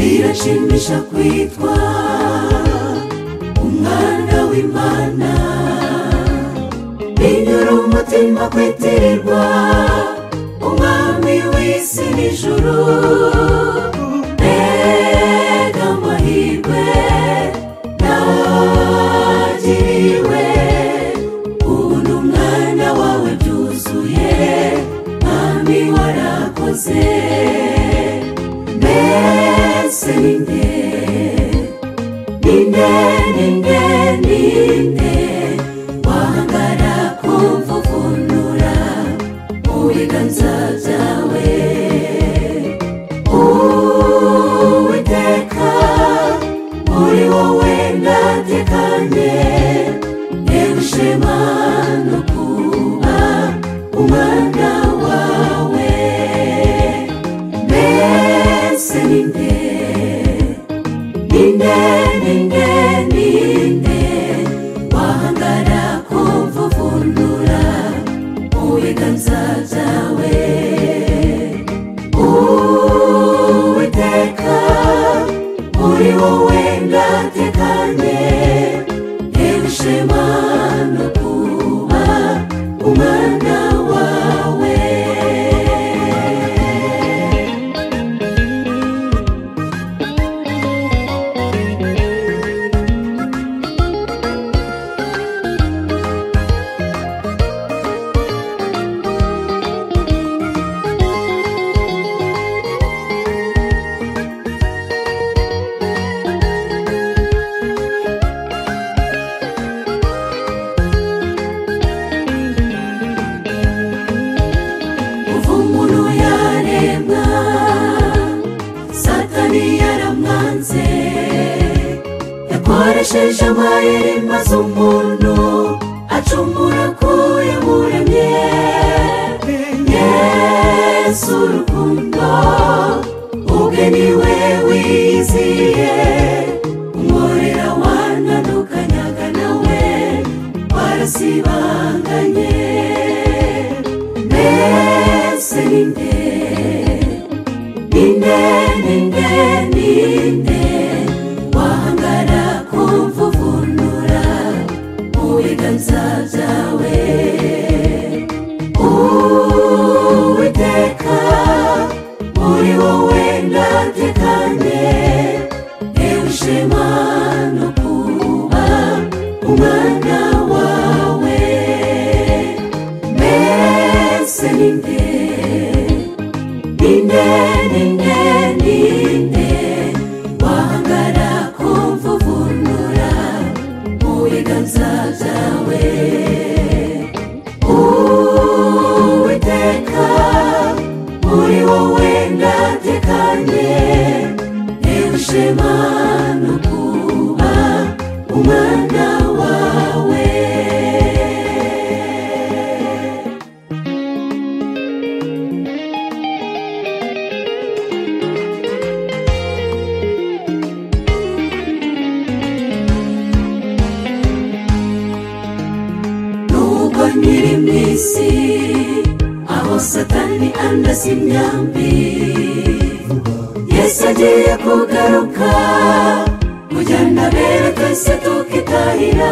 birashimisha kwitwa umwana w'Imana, binyura umutima kwitirirwa umwami w'isi n'ijuru. Mbega amahirwe nagiriwe, ubu ni umwana wawe byuzuye, mwami warakoze. Mbese ninde wahangara kumvuvunura mu biganza byawe? Uwiteka, muri wowe ndatekanye, yewe ishema no kuba umwana wawe. Mbese ninde wahangara kumvuvunura mu biganza byawe? Uwiteka, muri wowe ndatekanye, yewe ishema no kuba umwana wawe. Yakoresheje amayeri maze umuntu acumura ko yamuremye. Yesu urukundo ubwe niwe wiziye, umworera wantandukanyaga nawe warasibanganye. Mbese ninde wahangara kumvuvunura mu biganza byawe? Uwiteka, muri wowe ndatekanye, yewe ishema no kuba umwana wawe. Mbese ninde wahangara kumvuvunura mu biganza byawe? Uwiteka, muri wowe ndatekanye, yewe ishema no kuba umwana wawe. Nyiri mwisi aho Satani andasa imyambi, Yesu agiye kugaruka kujyana abera twese tukitahira.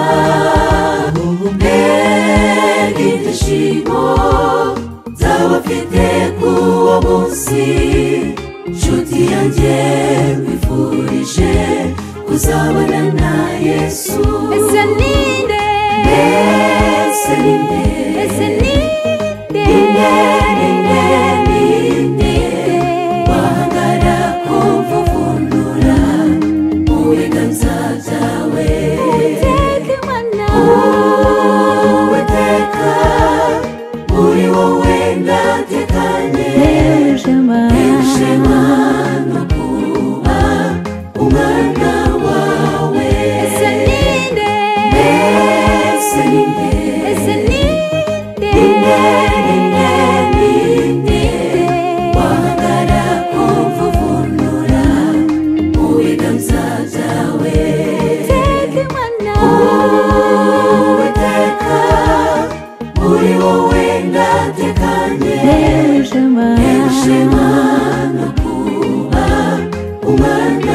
Mbega ibyishimo nzabafite k'uwo munsi, nshuti yanjye nkwifurije kuzabana na Yesu. Ese ninde wahangara kumvuvunura mu biganza byawe? Uwiteka, muri wowe ndatekanye, yewe ishema no kuba umwana wawe. Mbese ninde wahangara kumvuvunura mu biganza byawe? Uwiteka, muri wowe ndatekanye, yewe ishema no kuba umwana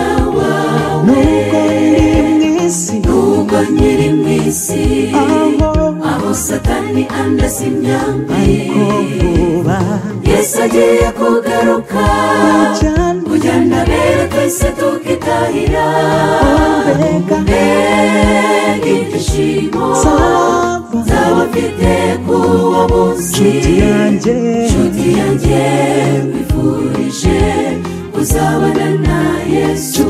satani andasa imyambi ariko vuba Yesu agiye kugaruka kujyana abera twese tukitahira mbega ibyishimo nzaba mfite k'uwo munsi nshuti yanjye wifurije kuzabana na Yesu